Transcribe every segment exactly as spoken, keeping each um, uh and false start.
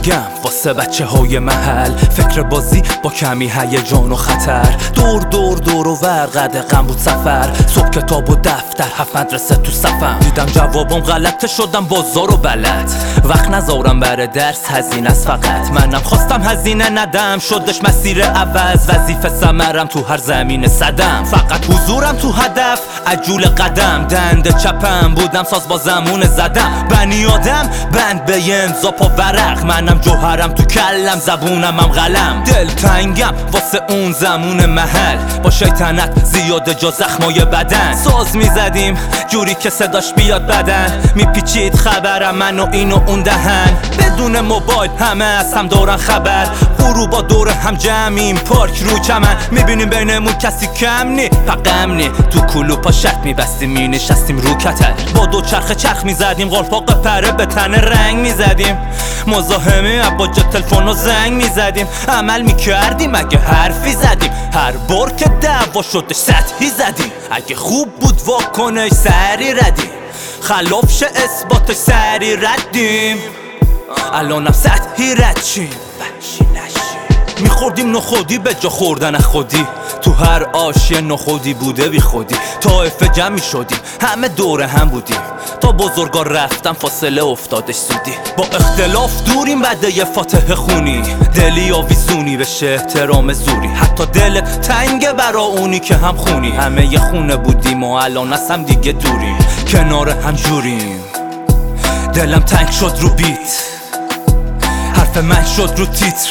تنگم واسه بچه های محل، فکر بازی با کمی هیجان و خطر. دور دور دور و ور قدغن بود سفر، صبح کتاب و دفتر، هفت مدرسه تو صفم. دیدم جوابم غلطه شدم بازار و بلد، وقت نذارم برای درس هزینه است فقط. منم خواستم هزینه ندم، شدش مسیر عوض، وظیفه ثمرم تو هر زمین صدم. فقط حضورم تو هدف، عجول قدم، دنده چپم بودم ساز با زمون زدم. بنی آدم بند به یه امضا پا ورق، منم جوهرم تو کلم، زبونم هم قلم. دل تنگم واسه اون زمون محل، با شیطنت زیاده جا زخمای بدن. ساز میزدیم جوری که صداش بیاد بدن، میپیچید خبرم من و این و اون دهن. بدون موبایل همه از هم دارن خبر، غروب با دور هم جمعیم، پارک رو چمن. میبینیم بینمون کسی کم نی، پقم نی، تو کلوپا شرط میبستیم، مینشستیم رو کتر. با دو چرخ چرخ میزدیم، قلپاق پره به تن رنگ میزدیم. مزاحمه با تلفن و زنگ میزدیم، عمل میکردیم اگه حرفی زدیم. هر بار که دعوا شدش سطحی زدیم، اگه خوب بود واکنش سری ردیم، خلاف شه اثباتش سری ردیم. الانم سطحی رد شیم، میخوردیم نخودی به جا خوردن خودی، تو هر آشیه نخودی بوده بی خودی. طایفه جمعی شدیم همه دور هم بودیم، تا بزرگا رفتم فاصله افتادش سودی. با اختلاف دوریم بعد یه فاتحه خونی، دلی آویزونی بشه احترام زوری. حتی دل تنگه برا اونی که هم خونی، همه یه خونه بودیم و الان از هم دیگه دوریم، کنار هم جوریم. دلم تنگ شد رو بیت، حرف من شد رو تیتر،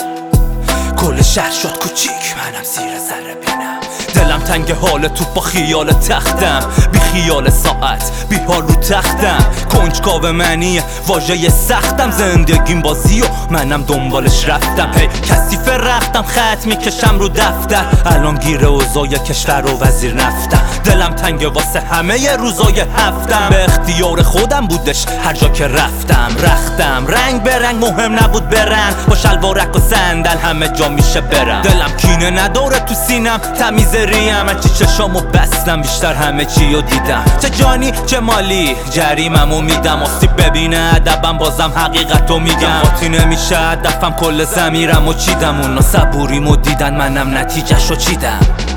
کل شهر شد کوچیک، منم زیر ذره بینم. دلم تنگ حال تو با خیال تختم، بی خیال ساعت بی حال رو تختم. کنجکاو منیه واژه سختم، زندگیم بازی و منم دنبالش رفتم. هی کثیف رختم خط میکشم رو دفتر، الان گیر اوضاع کشور و وزیر نفتم. دلم تنگ واسه همه روزای هفتم، به اختیار خودم بودش هر جا که رفتم. رختم رنگ به رنگ مهم نبود برن، با شلوارک و صندل همه جا میشه برم. دلم کینه نداره تو سینم، تمیز ریم، من چی چشامو بستم، بیشتر همه چیو دیدم. چه جانی چه مالی جریممو میدم، آسیب ببینه ادبم بازم حقیقتو میگم. قاطی نمیشه هدفم، کل ضمیرمو چیدم، اونا صبوریمو دیدن منم نتیجهشو چیدم.